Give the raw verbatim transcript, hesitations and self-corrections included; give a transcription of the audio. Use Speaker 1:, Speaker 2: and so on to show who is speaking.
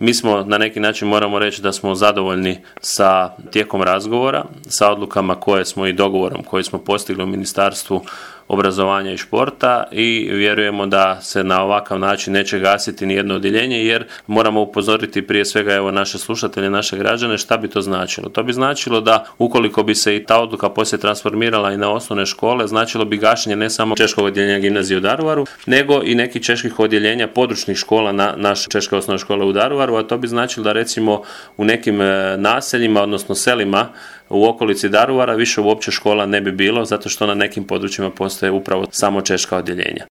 Speaker 1: Mi smo na neki način, moramo reći da smo zadovoljni sa tijekom razgovora, sa odlukama koje smo i dogovorom koji smo postigli u Ministarstvu obrazovanja i športa i vjerujemo da se na ovakav način neće gasiti ni jedno odjeljenje, jer moramo upozoriti prije svega evo naše slušatelje, naše građane, šta bi to značilo. To bi značilo da ukoliko bi se i ta odluka poslije transformirala i na osnovne škole, značilo bi gašenje ne samo češkog odjeljenja gimnazije u Daruvaru, nego i nekih čeških odjeljenja područnih škola na naše češke osnovne škole u Daruvaru, a to bi značilo da recimo u nekim naseljima, odnosno selima u okolici Daruvara više uopće škola ne bi bilo, zato što na nekim područjima postoje upravo samo češka odjeljenja.